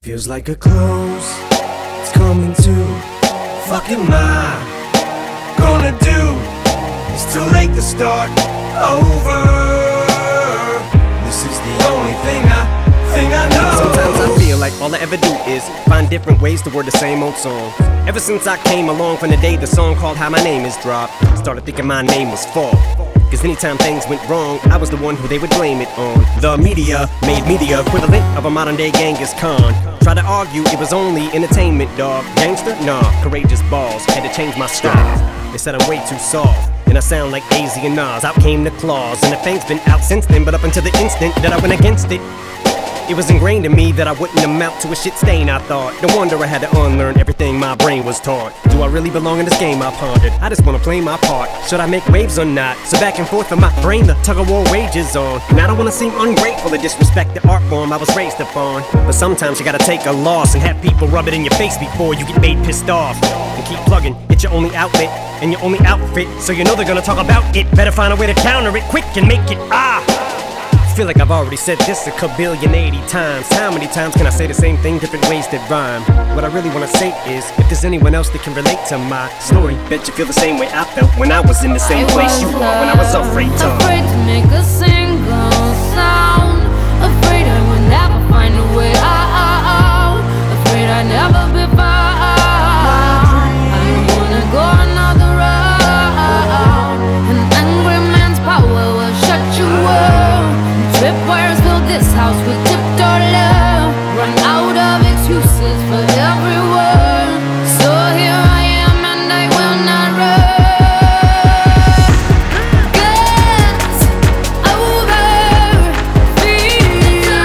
Feels like a close, it's coming to. Fuck am I gonna do? It's too late to start over. This is the only thing I know. Sometimes I feel like all I ever do is find different ways to word the same old song. Ever since I came along from the day the song called How My Name Is dropped, started thinking my name was Fall. Cause anytime things went wrong, I was the one who they would blame it on. The media made me the equivalent of a modern day Genghis Khan. Tried to argue it was only entertainment, dog. Gangster? Nah, courageous balls. Had to change my style. They said I'm way too soft, and I sound like AZ and Nas. Out came the claws, and the thing's been out since then. But up until the instant that I went against it, it was ingrained in me that I wouldn't amount to a shit stain, I thought. No wonder I had to unlearn everything my brain was taught. Do I really belong in this game, I pondered? I just wanna play my part. Should I make waves or not? So back and forth for my brain, the tug-of-war wages on. And I don't wanna seem ungrateful or disrespect the art form I was raised upon. But sometimes you gotta take a loss and have people rub it in your face before you get made pissed off. And keep plugging, it's your only outlet and your only outfit, so you know they're gonna talk about it. Better find a way to counter it quick and make it I feel like I've already said this a kabillion 80 times. How many times can I say the same thing, different ways that rhyme? What I really wanna say is, if there's anyone else that can relate to my story, bet you feel the same way I felt when I was in the same place you are, when I was afraid to make a single sound. Afraid I would never find a way out. Afraid I'd never be found. I wanna go another round. An angry man's power will shut you up. Tripwires fill this house with tiptoe love. Run out of excuses for everyone. So here I am and I will not run. Get over fear.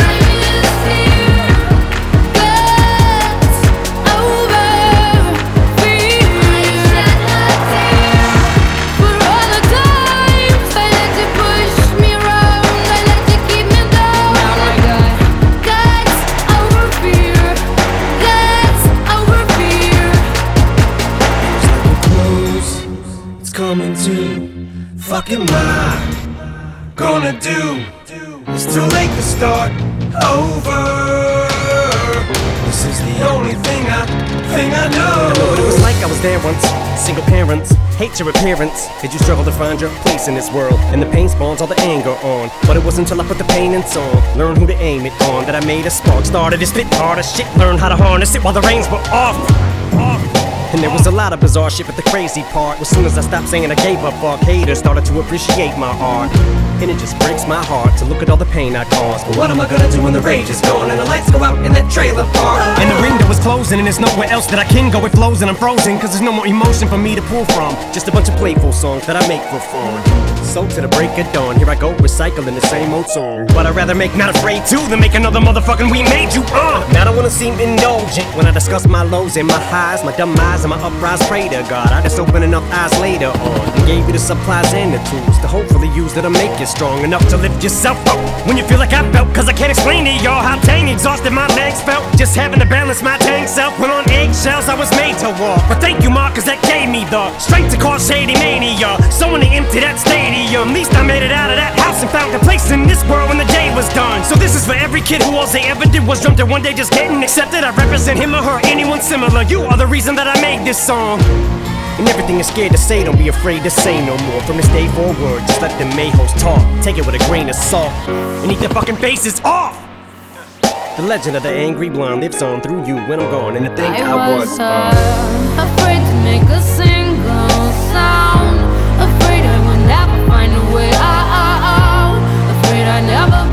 Get over fear. For all the times I let you push me around, I let you keep me down. Now I got guts over fear. Guts over fear. Close, it's coming to. Fuck am I gonna do? It's too late to start over. This is the only thing I know. But it was like I was there once. Single parents, hate your appearance. Did you struggle to find your place in this world? And the pain spawns all the anger on. But it wasn't until I put the pain in song, learn who to aim it on, that I made a spark. Started to spit harder shit, learn how to harness it while the reins were off. And there was a lot of bizarre shit, but the crazy part was soon as I stopped saying I gave up, fuck haters started to appreciate my art. And it just breaks my heart to look at all the pain I caused. But what am I gonna do when the rage is gone and the lights go out in that trailer park? And the window is closing and there's nowhere else that I can go. It flows and I'm frozen, cause there's no more emotion for me to pull from. Just a bunch of playful songs that I make for fun. So to the break of dawn, here I go recycling the same old song. But I'd rather make Not Afraid to than make another motherfucking We Made You. Now I don't wanna seem indulgent when I discuss my lows and my highs, my demise and my uprise. Pray to God I just open enough eyes later on and gave you the supplies and the tools to hopefully use that'll make you strong enough to lift yourself up when you feel like I felt. Cause I can't explain to y'all how dang exhausted my legs felt. Just having to balance my dang self when on eggshells I was made to walk. But thank you, Mark, cause that gave me the strength to cause shady mania. So when they empty that stadium, least I made it out of that house and found a place in this world when the day was done. So this is for every kid who all they ever did was dreamt that one day just getting accepted. I represent him or her, anyone similar. You are the reason that I made this song. And everything you're scared to say, don't be afraid to say no more. From this day forward, just let the mayhoes talk. Take it with a grain of salt and eat their fucking faces off. The legend of the angry blonde lives on through you when I'm gone. And to think I was afraid to make a single sound. Afraid I would never find a way out. Afraid I'd never